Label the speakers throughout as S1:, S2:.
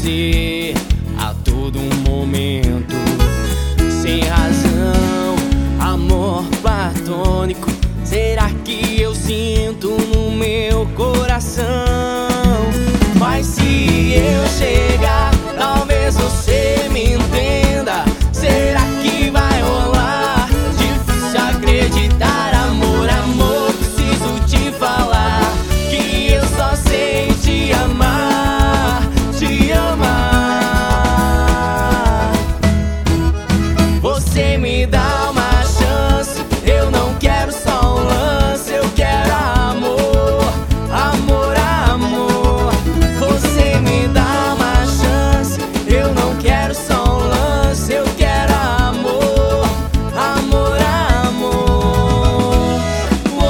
S1: você a todo momento. Sem razão, amor platônico, será que eu sinto no meu coração? Mas se eu chegar, talvez você me entenda. Será que vai rolar? Difícil acreditar, amor, amor, preciso te falar que eu só sei te amar, te amar. Você me dá uma chance, eu não quero só um lance, eu quero amor, amor, amor. Você me dá uma chance, eu não quero só um lance, eu quero amor, amor, amor. Oh,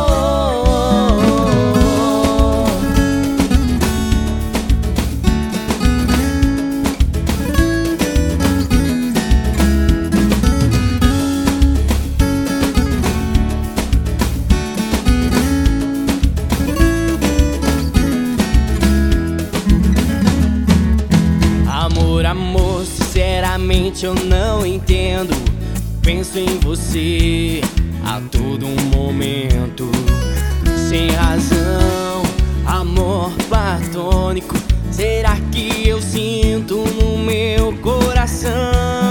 S1: amor, amor, sinceramente eu não entendo. Penso em você a todo momento. Sem razão, amor platônico, será que eu sinto no meu coração?